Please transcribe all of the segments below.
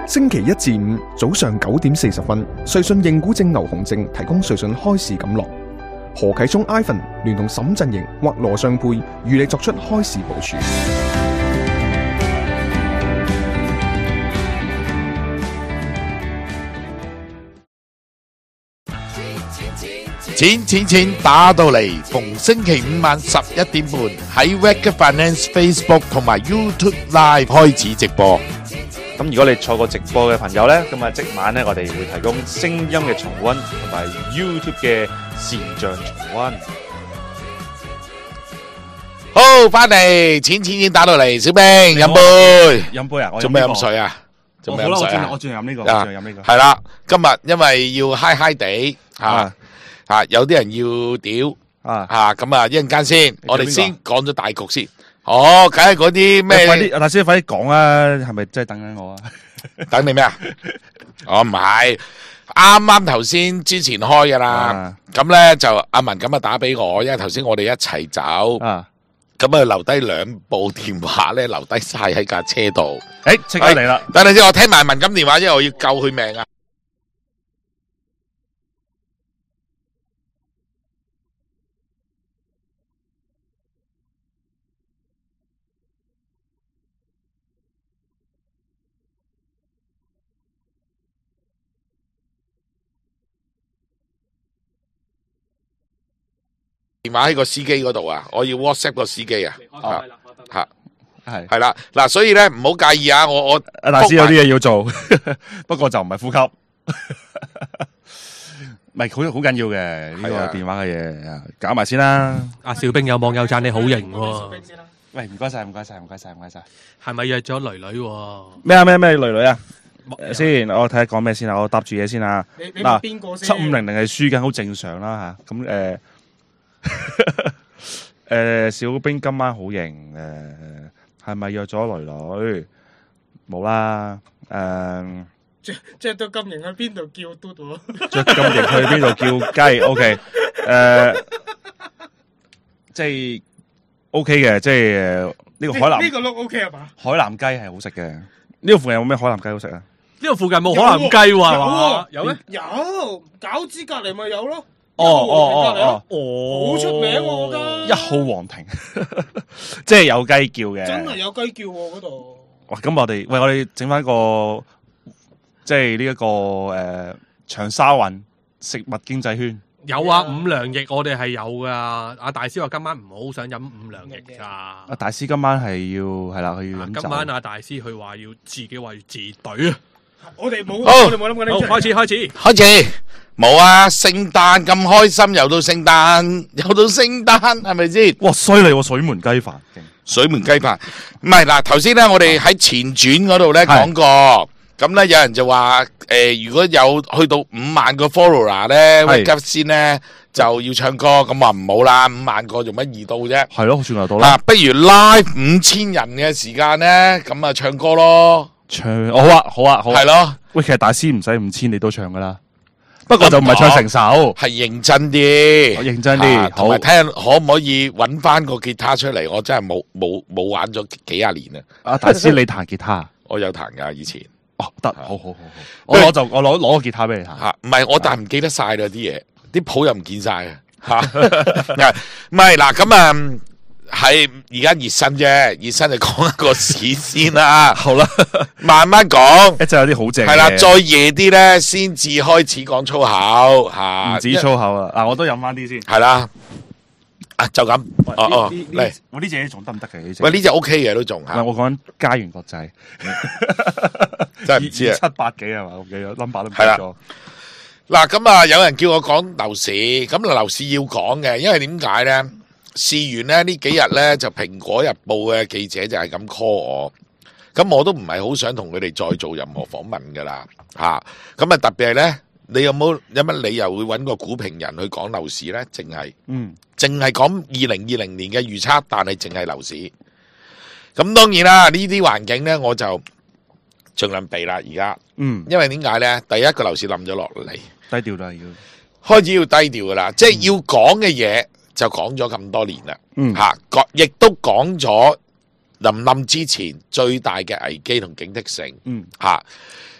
星期一至五早上9點40分，瑞信認股證牛熊證提供瑞信開市錦囊。何啟聰 Ivan 聯同沈振盈或羅尚佩與你作出開市部署。 錢打到嚟，逢星期五晚11點半喺 Wake Finance Facebook 同埋 YouTube Live 開始直播。 咁如果你錯過直播嘅朋友呢，咁啊即晚呢，我哋會提供聲音嘅重溫同埋 YouTube 嘅視像重溫。 好，翻嚟錢打到嚟，小兵飲杯。 飲杯啊？ 做咩飲水啊？做咩飲水啊？ 我轉飲呢個， 係啦，今日因為要嗨地吓，有啲人要屌吓，咁啊一陣間先，我哋先講咗大局先。哦，梗係嗰啲咩？ 快啲，大師快啲講啊！係咪真係等緊我啊？ 等你咩啊？我唔係，啱頭先之前開噶啦。咁咧就阿文咁啊打俾我，因為頭先我哋一齊走，咁啊留低2部電話咧，留低晒喺架車度。 即刻嚟啦！ 等陣先，我聽埋文錦電話，因為我要救佢命啊！電話喺個司機嗰度啊，我要 WhatsApp 個司機啊，係啦，嗱，所以咧唔好介意啊，我大師有啲嘢要做，不過就唔係呼吸，唔係好緊要嘅呢個電話嘅嘢，搞埋先啦。 阿小兵有網友讚你好型喎， 喂，唔該晒， 係咪約咗女女？ 咩女女啊？先，我睇下講咩先啊，我搭住嘢先啊。 嗱，邊個先 ？7500係輸緊，好正常啦吓。咁小兵今晚好型，係咪約咗女女？冇啦， 着到咁型去邊度叫嘟喎？ 着咁型去邊度叫雞 ？OK， 即係 OK 嘅，即係呢個海南呢個 look OK 係嘛？ 海南雞係好食嘅。呢個附近有冇咩海南雞好食啊？ 呢個附近冇海南雞喎， 有咩？有，餃子隔籬咪有咯。 哦， 好出名喎嗰間。 1號皇庭，即係有雞叫嘅。 真係有雞叫喎嗰度。 哇！咁我哋整翻個即係呢一個長沙灣食物經濟圈。 有啊，五糧液我哋係有噶。阿大師話今晚唔好想飲五糧液噶。 阿大師今晚係要係啦，佢要飲酒。 今晚阿大師佢話要自隊啊。 我哋冇諗過呢啲。 開始。 冇啊！聖誕咁開心，又到聖誕，係咪先？ 哇！犀利喎，水門雞飯。 唔係嗱，頭先咧我哋喺前傳嗰度咧講過，咁咧有人就話如果有去到5萬個 follower 咧，急先咧就要唱歌，咁話唔好啦，5萬個做乜易到啫？ 係咯，算係到啦。 不如 live 5000人嘅時間咧，咁啊唱歌咯。 好啊，係咯。喂，其實大師唔使5000，你都唱噶啦。不過就唔係唱成首， 係認真啲，同埋睇下可唔可以揾翻個吉他出嚟。我真係冇玩咗幾廿年啦。 阿大師你彈吉他？ 我有彈噶以前。 哦，得，好。我攞個吉他俾你彈。 唔係我但係唔記得晒啦啲嘢，啲譜又唔見晒嘅吓。唔係嗱咁啊。係而家熱身就講一個市先啦。 好啦， 慢慢講， 一陣有啲好正。 係啦，再夜啲咧，先至開始講粗口吓。 唔止粗口啊！嗱，我都飲翻啲先。 係啦，就咁。嚟， 我呢隻仲得唔得嘅？ 喂，呢隻 OK 嘅都仲吓。 我講緊嘉園國際， 真係唔知啊 ，700幾係嘛？我記得 number 都唔記咗。 嗱，咁啊，有人叫我講樓市，咁樓市要講嘅，因為點解咧？試完咧呢幾日咧就蘋果日報嘅記者就係咁 call 我，咁我都唔係好想同佢哋再做任何訪問噶啦吓，咁啊特別係咧，你有乜理由會揾個股評人去講樓市咧？淨係講2020年嘅預測，但係淨係樓市。咁當然啦，呢啲環境咧我就盡量避啦而家，因為點解咧？第一個樓市冧咗落嚟， 低調啦要開始要低調噶啦，即係要講嘅嘢。就講咗咁多年啦，亦都講咗臨之前最大嘅危機同警惕性，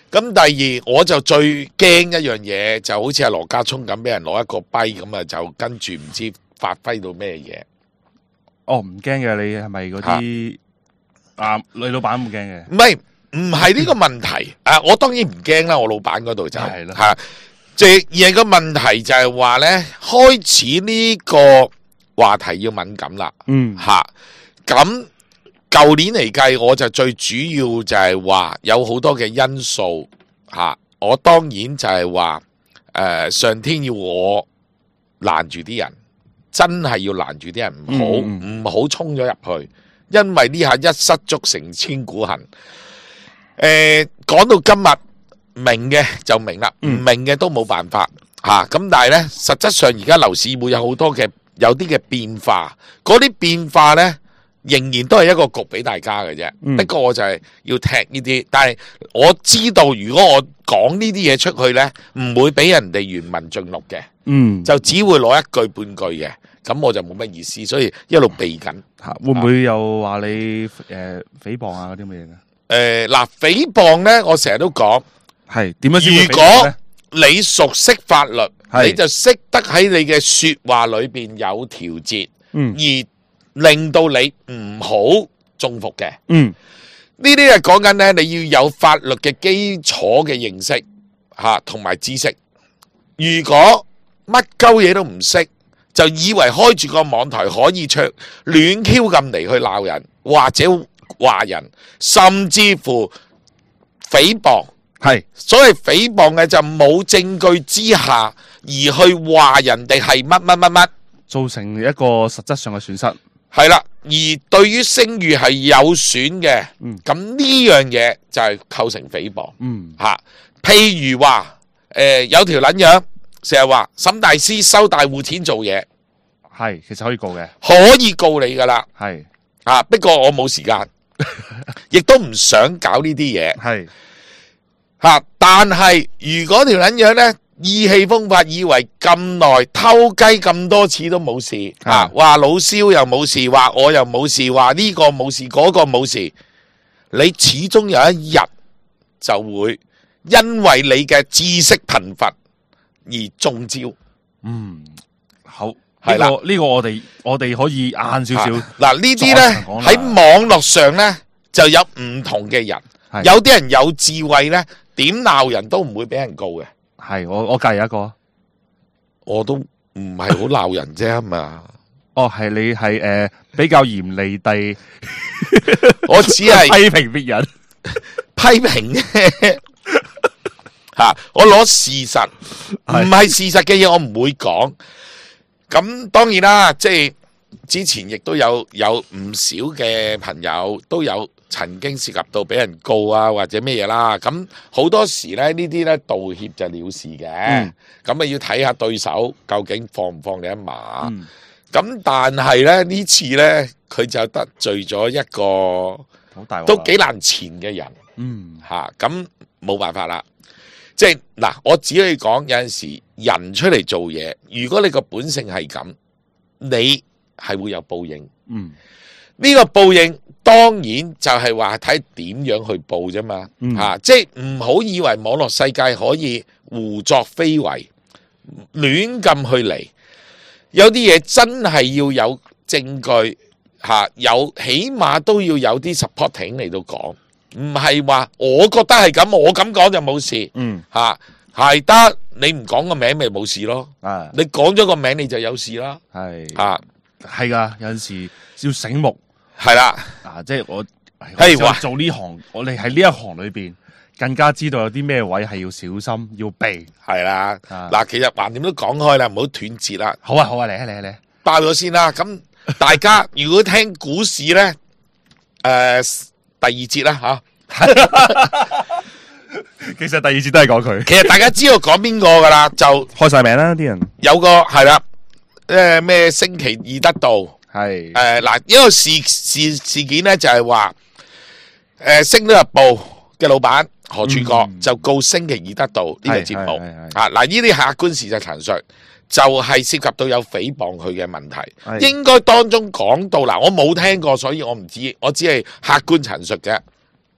咁第二，我就最驚一樣嘢，就好似阿羅家聰咁，俾人攞一個跛咁啊，就跟住唔知發揮到咩嘢。 哦，唔驚嘅，你係咪嗰啲女老闆唔驚嘅？ 唔係呢個問題啊！我當然唔驚啦，我老闆嗰度就係咯嚇，即係而係個問題就係話咧，開始呢個話題要敏感啦。嚇咁舊年嚟計，我就最主要就係話有好多嘅因素嚇。我當然就係話上天要我攔住啲人，真係要攔住啲人，唔好衝咗入去，因為呢下一失足成千古恨。講到今日明嘅就明啦，唔明嘅都冇辦法吓。咁但係呢，實質上而家樓市會有好多嘅有啲嘅變化，嗰啲變化呢，仍然都係一個局俾大家嘅啫。不過我就係要踢呢啲，但係我知道如果我講呢啲嘢出去呢，唔會俾人哋原文盡錄嘅，就只會攞一句半句嘅，咁我就冇乜意思，所以一路避緊。 會唔會又話你誹謗啊嗰啲乜嘢嘅？ 嗱，誹謗咧，我成日都講， 係點樣先會誹謗呢？ 如果你熟悉法律，你就識得喺你嘅說話裏邊有調節，而令到你唔好中伏嘅。呢啲係講緊咧，你要有法律嘅基礎嘅認識吓，同埋知識。如果乜鳩嘢都唔識，就以為開住個網台可以唱亂 Q 咁嚟去鬧人，或者話人，甚至乎誹謗，係所謂誹謗嘅就冇證據之下而去話人哋係乜乜乜乜， 造成一個實質上嘅損失。 係啦，而對於聲譽係有損嘅，咁呢樣嘢就係構成誹謗。譬如話有條撚樣成日話沈大師收大戶錢做嘢， 係其實可以告嘅， 可以告你噶啦。 係不過我冇時間。亦都唔想搞呢啲嘢，係吓。但係如果條撚樣咧意氣風發，以為咁耐偷雞咁多次都冇事，話老蕭又冇事，話我又冇事，話呢個冇事，嗰個冇事，你始終有一日就會因為你嘅知識貧乏而中招。 好。係啦，呢個我哋可以晏少少。 嗱，呢啲咧喺網絡上咧就有唔同嘅人，有啲人有智慧咧，點鬧人都唔會俾人告嘅。 係我隔籬一個， 我都唔係好鬧人啫嘛。 哦，係你係比較嚴厲地， 我只係批評別人， 批評啫。吓，我攞事實，唔係事實嘅嘢我唔會講。咁當然啦，即係之前亦都有唔少嘅朋友都有曾經涉及到俾人告啊或者咩嘢啦。咁好多時咧呢啲咧道歉就了事嘅，咁啊要睇下對手究竟放唔放你一馬。咁但係咧呢次咧佢就得罪咗一個都幾難纏嘅人，咁冇辦法啦。即係嗱，我只可以講有陣時人出嚟做嘢，如果你個本性係咁，你係會有報應。呢個報應當然就係話睇點樣去報啫嘛。即係唔好以為網絡世界可以胡作非為，亂咁去嚟。有啲嘢真係要有證據，有起碼都要有啲 supporting 嚟到講。唔係話我覺得係咁，我咁講就冇事。係得你唔講個名咪冇事咯。你講咗個名你就有事啦。係噶，有陣時要醒目。 係啦， 即係我話做呢行，我哋喺呢一行裏邊更加知道有啲咩位係要小心要避。 係啦，嗱，其實橫掂都講開啦，唔好斷節啦。 好啊，嚟， 爆咗先啦。咁大家如果聽股市咧，第二節啦吓， 其實第二節都係講佢。 其實大家知道講邊個噶啦，就開晒名啦啲人。 有個係啦，咩星期二得到係嗱，一個事件咧就係話，《星島日報》嘅老闆何柱國就告星期二得到呢個節目嗱，呢啲客觀事實陳述。就係涉及到有誹謗佢嘅問題，應該當中講到嗱，我冇聽過，所以我唔知，我只係客觀陳述嘅。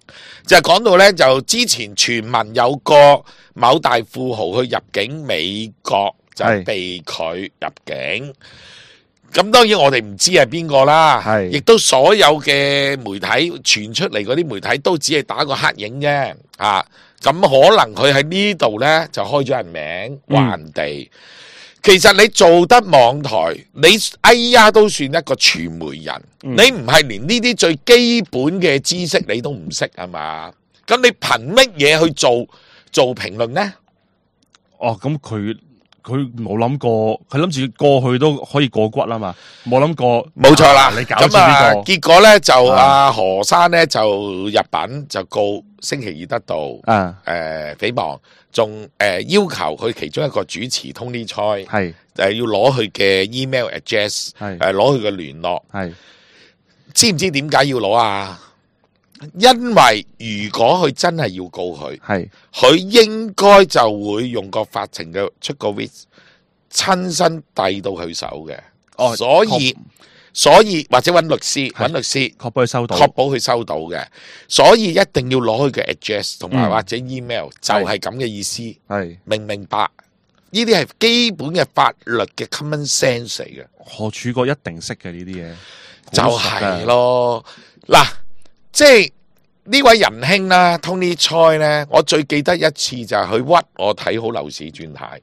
就係講到咧，就之前傳聞有個某大富豪去入境美國，就被拒入境。咁當然我哋唔知係邊個啦，亦都所有嘅媒體傳出嚟嗰啲媒體都只係打個黑影啫。咁可能佢喺呢度咧就開咗人名，話人哋。其實你做得網台，你哎呀都算一個傳媒人，你唔係連呢啲最基本嘅知識你都唔識係嘛？咁你憑乜嘢去做評論呢？ 哦，咁佢冇諗過，佢諗住過去都可以過骨啦嘛，冇諗過。 冇錯啦， 你搞住呢個， 結果咧就阿何生咧就入稟就告星期二得到誹謗。仲要求佢其中一個主持 Tony Choi 要攞佢嘅 email address， 攞佢嘅聯絡。知唔知點解要攞啊？因為如果佢真係要告佢，佢應該就會用個法庭嘅出個 writ， 親身遞到佢手嘅。所以或者揾律師確保佢收到嘅，所以一定要攞佢嘅 address 同埋或者 email， 就係咁嘅意思。明唔明白？呢啲係基本嘅法律嘅 common sense 嚟嘅。 何柱國一定識嘅呢啲嘢， 就係咯。嗱，即係呢位仁兄啦 ，Tony Choi 咧，我最記得一次就係佢屈我睇好樓市轉態。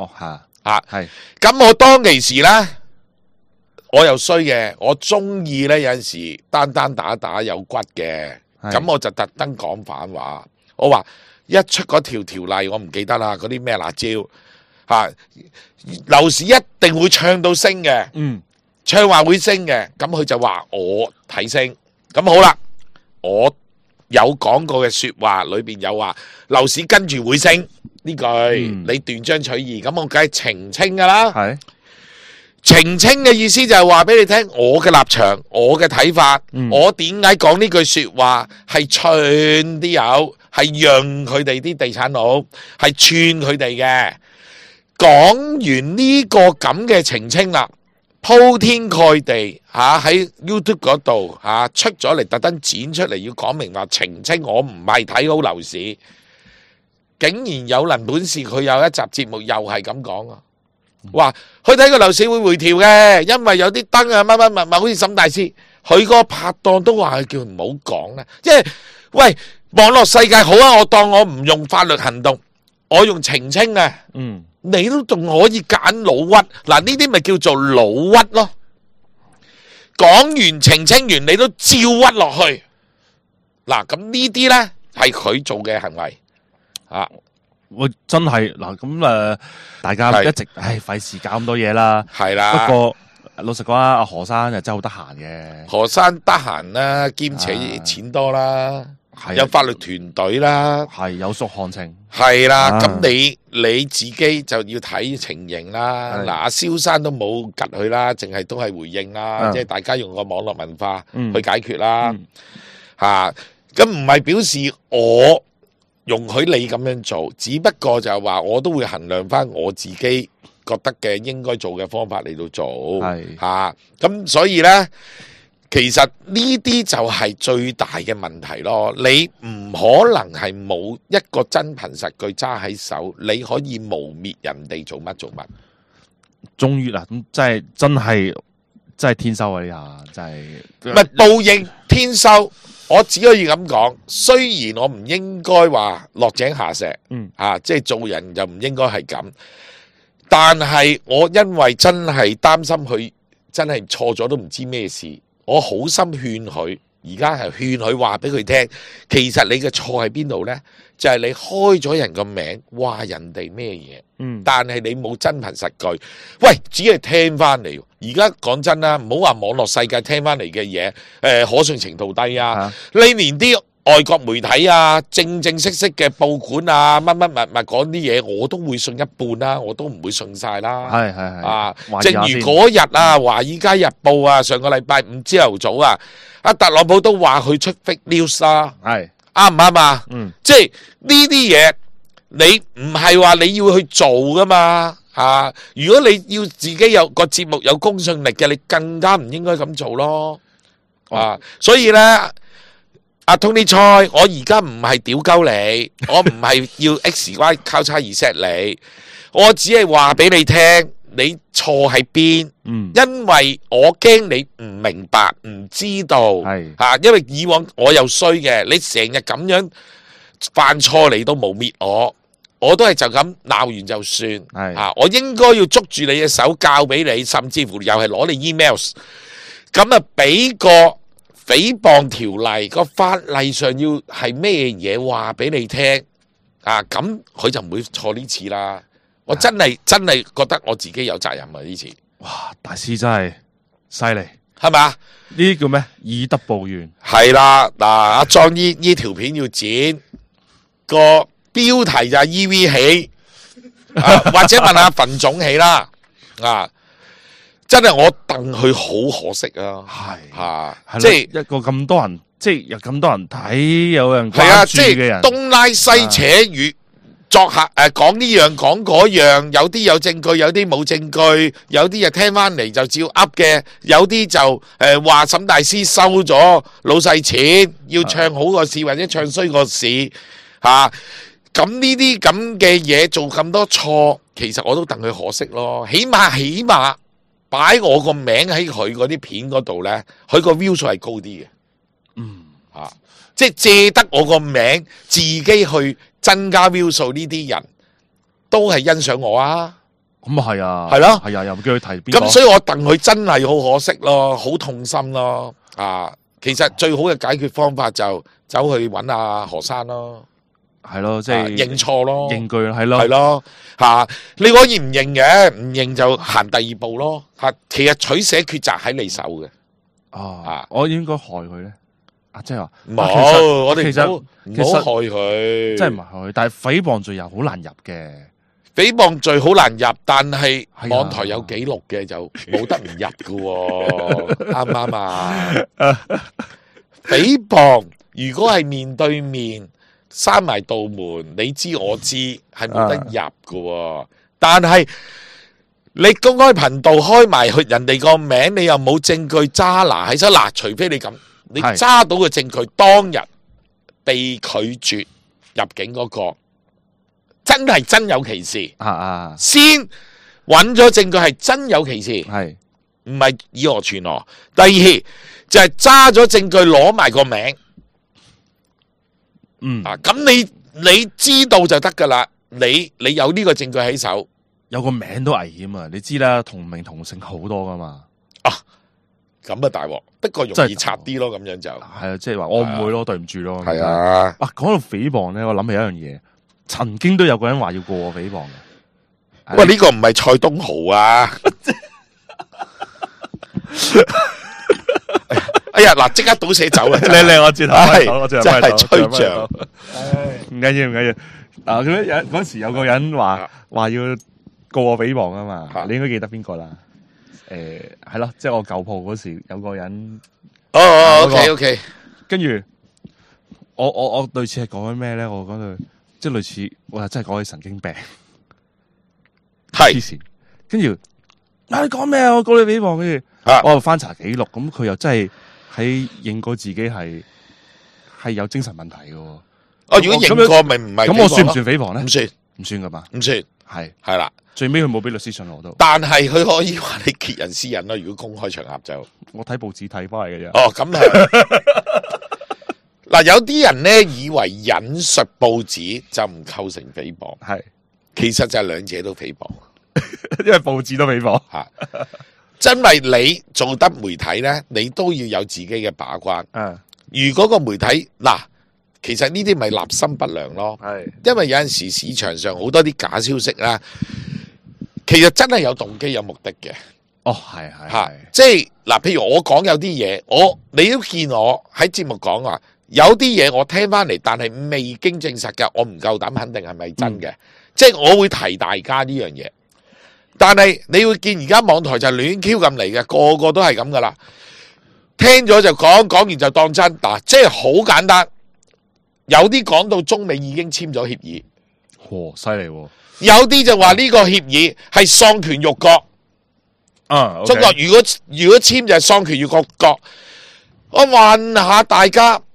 咁我當其時咧。我又衰嘅，我中意咧有陣時單打有骨嘅，咁我就特登講反話。我話一出嗰條例，我唔記得啦，嗰啲咩辣椒樓市一定會唱到升嘅，唱話會升嘅，咁佢就話我睇升。咁好啦，我有講過嘅說話裏邊有話樓市跟住會升呢句，你斷章取義，咁我梗係澄清噶啦。澄清嘅意思就係話俾你聽，我嘅立場，我嘅睇法，我點解講呢句說話係串啲友，係讓佢哋啲地產佬係串佢哋嘅。講完呢個咁嘅澄清啦，鋪天蓋地喺 YouTube 嗰度出咗嚟，特登剪出嚟要講明話澄清，我唔係睇好樓市。竟然有人本事，佢有一集節目又係咁講啊！話佢睇個樓市會回調嘅，因為有啲燈啊乜，好似沈大師，佢個拍檔都話佢叫唔好講啦。即係喂，網絡世界好啊，我當我唔用法律行動，我用澄清啊。你都仲可以揀老屈，嗱呢啲咪叫做老屈咯。講完澄清完，你都照屈落去。嗱咁呢啲咧係佢做嘅行為我真係嗱咁大家一直費事搞咁多嘢啦。 係啦。 不過老實講啊，阿何生就真係好得閒嘅。 何生得閒啦，兼且錢多啦，有法律團隊啦， 有熟行情。 係啦，咁你自己就要睇情形啦。嗱，阿蕭生都冇吉佢啦，淨係都係回應啦，即係大家用個網絡文化去解決啦。咁唔係表示我容許你咁樣做，只不過就係話我都會衡量翻我自己覺得嘅應該做嘅方法嚟到做，咁所以呢，其實呢啲就係最大嘅問題咯。你唔可能係冇一個真憑實據揸喺手，你可以污蔑人哋做乜做乜。 終於啦，咁真係天收啊！呢下真係唔係報應天收。我只可以咁講，雖然我唔應該話落井下石，即係做人就唔應該係咁，但係我因為真係擔心佢真係錯咗都唔知咩事，我好心勸佢，而家係勸佢話俾佢聽，其實你嘅錯喺邊度呢？就係你開咗人個名，話人哋咩嘢，但係你冇真憑實據，喂，只係聽翻嚟。而家講真啦，唔好話網絡世界聽翻嚟嘅嘢，可信程度低啊！你連啲外國媒體啊，正式嘅報館啊，乜講啲嘢，我都會信一半啦，我都唔會信晒啦。係正如嗰日啊，《華爾街日報》啊，上個禮拜五朝頭早啊，阿特朗普都話佢出 fake news 啦，啱唔啱啊？即係呢啲嘢，你唔係話你要去做噶嘛？如果你要自己有個節目有公信力嘅，你更加唔應該咁做咯。所以咧， 阿 Tony Choi，我而家唔係屌鳩你，我唔係要 XY 交叉 reset 你，我只係話俾你聽，你錯喺邊。因為我驚你唔明白，唔知道，因為以往我又衰嘅，你成日咁樣犯錯嚟到污蔑我都係就咁鬧完就算。我應該要捉住你嘅手教俾你，甚至乎又係攞你 emails， 咁啊俾個誹謗條例個法例上要係咩嘢話俾你聽咁佢就唔會錯呢次啦。我真係覺得我自己有責任啊！呢次， 哇，大師真係犀利， 係咪啊？ 呢啲叫咩？以德報怨。 係啦，嗱，阿莊呢條片要剪個標題就係 EV 起，或者問下墳總起啦，真係我戥佢好可惜啊！係即係一個咁多人，即係有咁多人睇，有人關注嘅人， 東拉西扯與。作客講呢樣講嗰樣，有啲有證據，有啲冇證據，有啲就聽翻嚟就照噏嘅，有啲就話沈大師收咗老細錢，要唱好個市或者唱衰個市咁呢啲咁嘅嘢做咁多錯，其實我都戥佢可惜咯。起碼擺我個名喺佢嗰啲片嗰度咧，佢個 view 數係高啲嘅。即係借得我個名自己去增加 view 數，呢啲人都係欣賞我啊。 咁啊係啊， 係咯， 係啊，又唔叫佢提邊個。 咁所以我戥佢真係好可惜咯，好痛心咯。其實最好嘅解決方法就走去揾阿何生咯， 係咯，即係認錯咯， 認據係咯， 係咯你可以唔認嘅，唔認就行第二步咯。其實取捨抉擇喺你手嘅。 我應該害佢咧？即係話冇，我哋其實唔好害佢， 真係唔係害佢，但係誹謗罪又好難入嘅。 誹謗罪好難入，但係網台有記錄嘅就冇得唔入㗎喎，啱唔啱啊？誹謗如果係面對面閂埋道門，你知我知係冇得入㗎喎，但係你公開頻道開埋去人哋個名，你又冇證據揸拿喺手，除非你咁。你揸到嘅證據當日被拒絕入境嗰個，真係真有其事。先揾咗證據係真有其事，係唔係以訛傳訛？第二就係揸咗證據攞埋個名，咁你知道就得噶啦。你有呢個證據喺手， 有個名都危險啊！你知啦，同名同姓好多噶嘛。 咁啊大鑊，不過容易拆啲咯，咁樣就係啊，即係話我唔會咯，對唔住咯。 係啊， 講到誹謗咧，我諗起一樣嘢，曾經都有個人話要告我誹謗嘅。 喂，呢個唔係蔡東豪啊！哎呀，嗱，即刻倒寫走啦！ 你我轉頭，我轉頭真係吹脹。 唔緊要，唔緊要。咁嗰時有個人話要告我誹謗啊嘛，你應該記得邊個啦？係咯，即係我舊鋪嗰時有個人 OK， 跟住我類似係講緊咩咧？我講到即係類似，我又真係講起神經病， 係之前跟住你講咩啊？我告你誹謗，跟住我又翻查記錄，咁佢又真係喺認過自己係有精神問題嘅。 如果認過咪唔係咁，我算唔算誹謗咧？ 唔算， 唔算噶嘛？ 唔算，係啦。 最尾佢冇俾律師信我都， 但係佢可以話你揭人私隱咯。如果公開場合就， 我睇報紙睇翻嚟嘅啫。 咁係嗱，有啲人咧以為引述報紙就唔構成誹謗，係其實就係兩者都誹謗， 因為報紙都誹謗吓。真係你做得媒體咧，你都要有自己嘅把關。如果個媒體其實呢啲咪立心不良咯。係，因為有陣時市場上好多啲假消息啦。其實真係有動機有目的嘅， 係即係譬如我講有啲嘢，你都見我喺節目講話，有啲嘢我聽翻嚟，但係未經證實嘅，我唔夠膽肯定係咪真嘅，即係我會提大家呢樣嘢。但係你會見而家網台就亂 Q 咁嚟嘅，個個都係咁噶啦，聽咗就講，講完就當真，即係好簡單。有啲講到中美已經簽咗協議， 犀利喎！ 有啲就話呢個協議係喪權辱國，中國如果簽就係喪權辱國。我問下大家，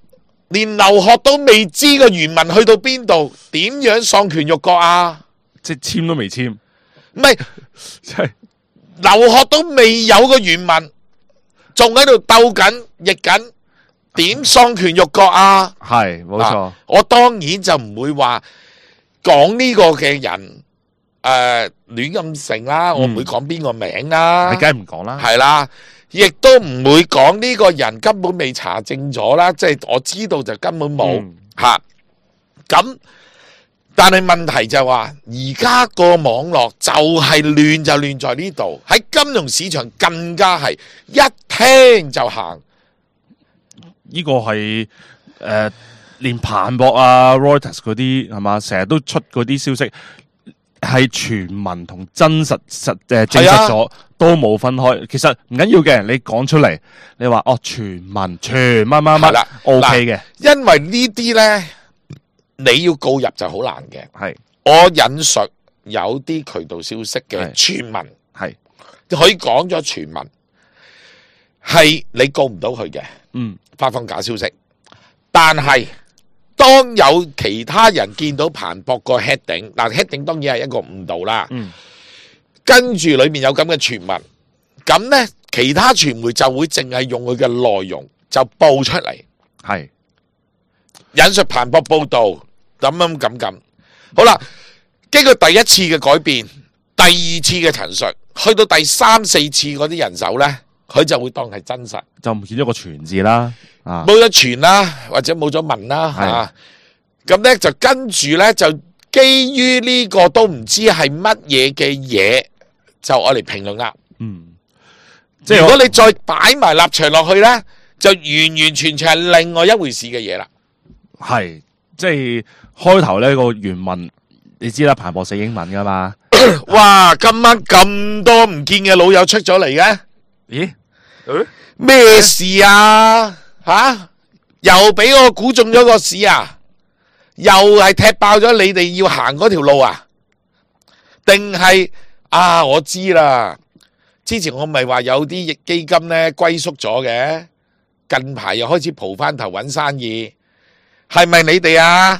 連劉鶴都未知個原文去到邊度，點樣喪權辱國啊？ 即係簽都未簽， 唔係即係劉鶴都未有個原文，仲喺度鬥緊、譯緊，點喪權辱國啊？ 係冇錯。 我當然就唔會話講呢個嘅人亂咁成啦，我唔會講邊個名啦， 你梗係唔講啦。 係啦，亦都唔會講呢個人根本未查證咗啦，即係我知道就根本冇吓。咁但係問題就係話，而家個網絡就係亂就亂在呢度，喺金融市場更加係一聽就行。 呢個係連彭博啊、Reuters 嗰啲係嘛，成日都出嗰啲消息，係傳聞同真實證實咗都冇分開。其實唔緊要嘅，你講出嚟，你話哦傳聞傳乜乜乜，OK 嘅。 因為呢啲咧，你要告入就好難嘅。 係我引述有啲渠道消息嘅傳聞， 係佢講咗傳聞，係你告唔到佢嘅。發放假消息，但係當有其他人見到彭博個 heading， 嗱 heading 當然係一個誤導啦。跟住裏面有咁嘅傳聞，咁呢其他傳媒就會淨係用佢嘅內容就報出嚟， 係引述彭博報道，咁。好啦，經過第一次嘅改變，第二次嘅陳述，去到第三四次嗰啲人手呢，佢就會當係真實， 就唔見咗個傳字啦， 冇咗傳啦，或者冇咗文啦，咁咧就跟住咧就基於呢個都唔知係乜嘢嘅嘢，就愛嚟評論啦。即係如果你再擺埋立場落去咧，就完完全全係另外一回事嘅嘢啦。 係即係開頭呢個原文，你知啦，彭博寫英文噶嘛。 哇！今晚咁多唔見嘅老友出咗嚟嘅。 咦？ 咩事啊？吓，又俾我估中咗個市啊？又係踢爆咗你哋要行嗰條路啊？定係啊？我知啦，之前我咪話有啲基金咧龜縮咗嘅，近排又開始蒲翻頭揾生意，係咪你哋啊？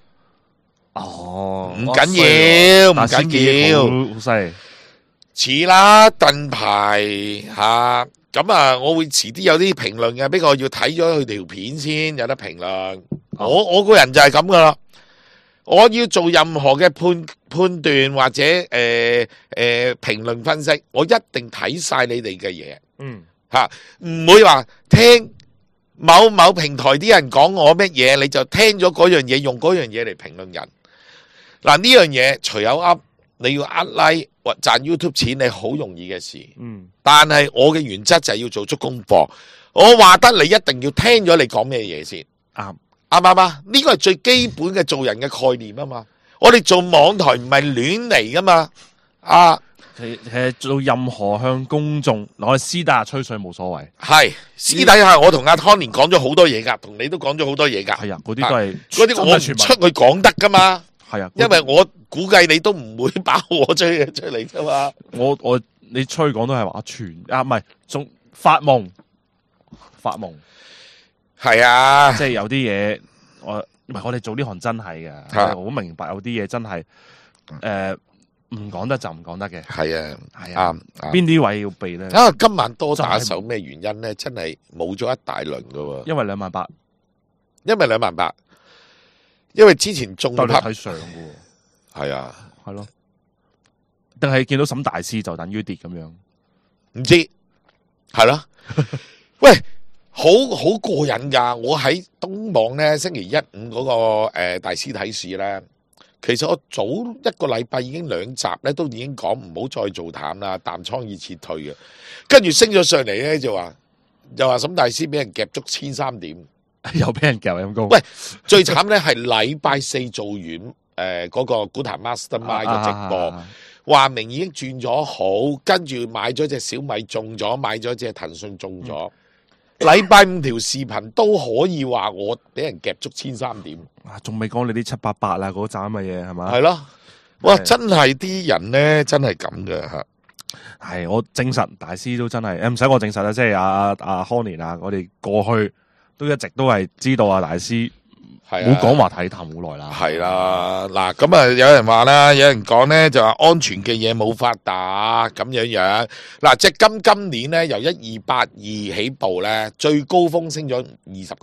哦， 唔緊要，唔緊要， 好犀利。 似啦，近排吓咁啊，我會遲啲有啲評論嘅，不過要睇咗佢條片先有得評論。我個人就係咁噶啦，我要做任何嘅判斷或者評論分析，我一定睇晒你哋嘅嘢。吓，唔會話聽某某平台啲人講我乜嘢，你就聽咗嗰樣嘢，用嗰樣嘢嚟評論人。嗱，呢樣嘢隨有噏，你要like 或賺 YouTube 錢，你好容易嘅事。但係我嘅原則就係要做足功課。我話得你一定要聽咗你講咩嘢先。啱唔啱啊？呢個係最基本嘅做人嘅概念啊嘛。我哋做網台唔係亂嚟噶嘛。 其實做任何向公眾，我哋私底下吹水冇所謂。 係私底下，我同阿湯年講咗好多嘢噶，同你都講咗好多嘢噶。 係啊，嗰啲都係嗰啲我唔出去講得噶嘛。 係啊， 因為我估計你都唔會爆我追嘢出嚟噶嘛。 你吹講都係話傳唔係仲發夢係啊， 即係有啲嘢唔係我哋做呢行真係嘅，我好明白有啲嘢真係唔講得就唔講得嘅。 係啊，係啊， 邊啲位要避咧？ 今晚多打手咩原因咧？真係冇咗一大輪噶喎。 因為28000， 因為28000，因為之前中拍睇上嘅， 係啊， 係咯，定係見到沈大師就等於跌咁樣？ 唔知係咯。喂，好過癮噶！我喺東網咧，星期1、5嗰個大師睇市咧，其實我早一個禮拜已經2集咧，都已經講唔好再做淡啦，淡倉已撤退嘅。跟住升咗上嚟咧，就話沈大師俾人夾足1003點。 又俾人夾咁高。 喂，最慘咧係禮拜4做完嗰個股壇 Mastermind 嘅直播，話明已經轉咗好，跟住買咗隻小米中咗，買咗隻騰訊中咗。禮拜5條視頻都可以話我俾人夾足1003點。 仲未講你啲788啦，嗰盞嘅嘢係嘛？ 係咯，哇！真係啲人咧，真係咁嘅吓。 係我證實大師都真係，唔使我證實啦，即係阿康年啊，我哋過去都一直都係知道啊大師係冇講話睇淡好耐啦。 係啦，嗱咁啊，有人話啦，有人講咧就話安全嘅嘢冇發達咁樣樣。嗱，隻金今年咧由1282起步咧，最高峰升咗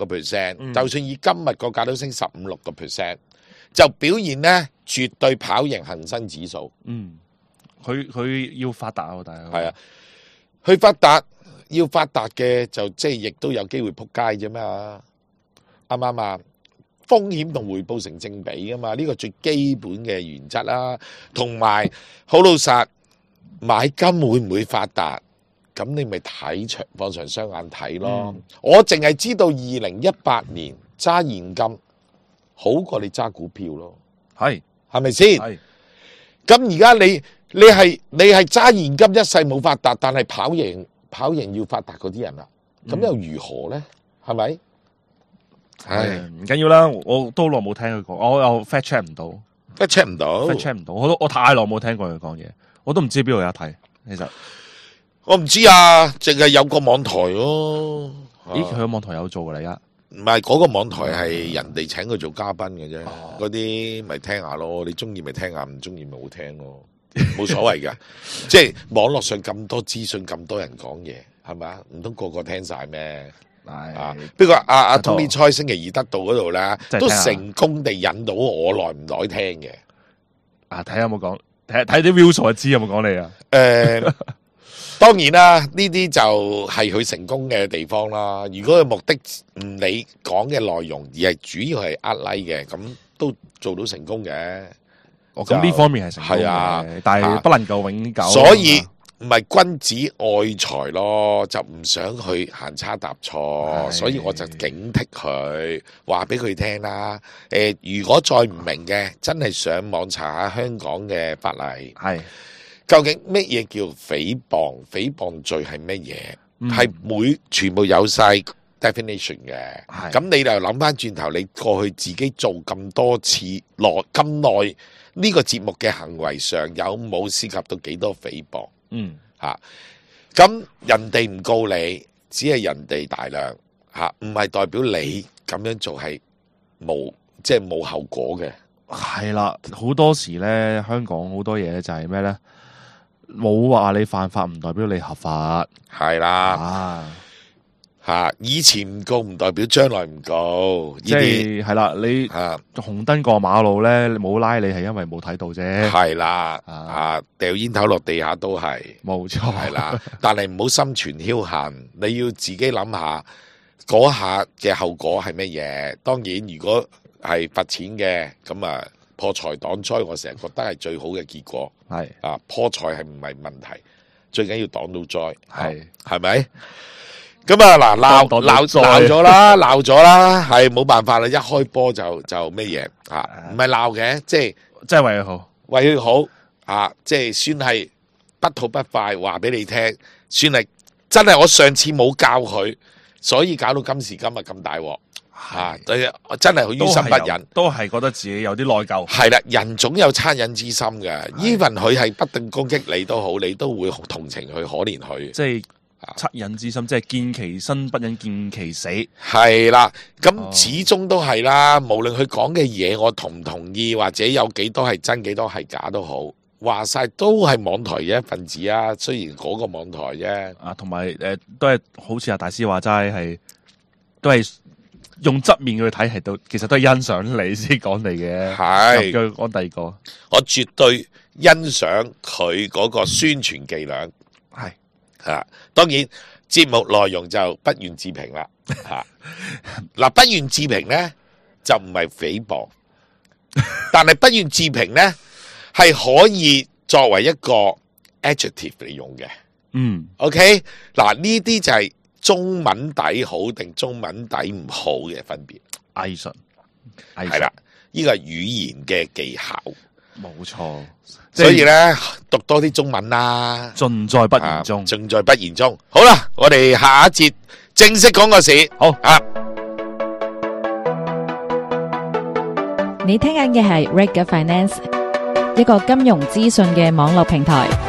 20%，就算以今日個價都升15-16%，就表現咧絕對跑贏恒生指數。 佢要發達啊，大佬。 係啊，佢發達要發達嘅就即係亦都有機會撲街啫嘛，啱唔啱啊？風險同回報成正比噶嘛，呢個最基本嘅原則啦。同埋好老實，買金會唔會發達？咁你咪睇長放長雙眼睇咯。我淨係知道2018年揸現金好過你揸股票咯， 係咪先？ 係咁而家你係揸現金一世冇發達，但係跑贏要發達嗰啲人啦，咁又如何咧？係咪？唉， 唔緊要啦，我都耐冇聽佢講，我又 fact check 唔到 fact check 唔到 ，fact check 唔到，我太耐冇聽過佢講嘢，我都唔知邊度有睇。其實我唔知啊，淨係有個網台咯。 咦，佢個網台有做噶啦，而家唔係嗰個網台係人哋請佢做嘉賓嘅啫，嗰啲咪聽下咯，你中意咪聽下，唔中意咪好聽咯，冇所謂噶。即係網絡上咁多資訊，咁多人講嘢，係咪啊？唔通個個聽晒咩？啊！不過阿 Tony Choi 星期二得到嗰度咧，都成功地引到我耐唔耐聽嘅。 啊，睇下有冇講，睇啲 view 數就知有冇講你啊。 當然啦，呢啲就係佢成功嘅地方啦。如果佢目的唔理講嘅內容，而係主要係呃 like 嘅，咁都做到成功嘅。 咁呢方面係成功嘅，但係不能夠永久。 所以唔係君子愛財咯，就唔想去行差踏錯，所以我就警惕佢，話俾佢聽啦。如果再唔明嘅，真係上網查下香港嘅法例，係究竟乜嘢叫誹謗？誹謗罪係乜嘢？係全部有晒 definition 嘅。咁你就諗翻轉頭，你過去自己做咁多次咁耐呢個節目嘅行為上，有冇涉及到幾多誹謗？咁人哋唔告你，只係人哋大量唔係代表你咁樣做係冇後果嘅。 係啦，好多時咧，香港好多嘢就係咩咧？冇話你犯法，唔代表你合法。 係啦，以前唔告唔代表將來唔告。 即係係啦，你紅燈過馬路咧，你冇拉你係因為冇睇到啫。 係啦，掉煙頭落地下都係冇錯。 係啦，但係唔好心存僥倖，你要自己諗下嗰下嘅後果係乜嘢。當然，如果係罰錢嘅，咁啊破財擋災，我成日覺得係最好嘅結果。係破財係唔係問題，最緊要擋到災。係咪？咁啊嗱，鬧咗啦，係冇辦法啦，一開波就咩嘢唔係鬧嘅，即係為佢好， 為佢好即係算係不吐不快，話俾你聽，算係真係我上次冇教佢，所以搞到今時今日咁大鑊真係好於心不忍， 都係覺得自己有啲內疚。 係啦，人總有惻隱之心嘅，even佢係不定攻擊你都好，你都會同情佢，可憐佢， 即係。惻隱之心，即係見其生不忍見其死。 係啦，咁始終都係啦。無論佢講嘅嘢，我同唔同意，或者有幾多係真，幾多係假都好，話晒都係網台嘅一份子啊。雖然嗰個網台啫， 同埋都係好似阿大師話齋，係都係用側面去睇，係都其實都係欣賞你先講嚟嘅。係再講第二個， 我絕對欣賞佢嗰個宣傳伎倆。當然節目內容就不願置評啦。嗱，不願置評咧就唔係誹謗，但係不願置評咧係可以作為一個 adjective 嚟用嘅。OK， 嗱呢啲就係中文底好定中文底唔好嘅分別。 藝術係啦，呢個係語言嘅技巧。 冇錯， 所以咧讀多啲中文啦， 盡在不言中， 盡在不言中。好啦，我哋下一節正式講個市。好你聽緊嘅係 Reg Finance，一個金融資訊嘅網絡平台。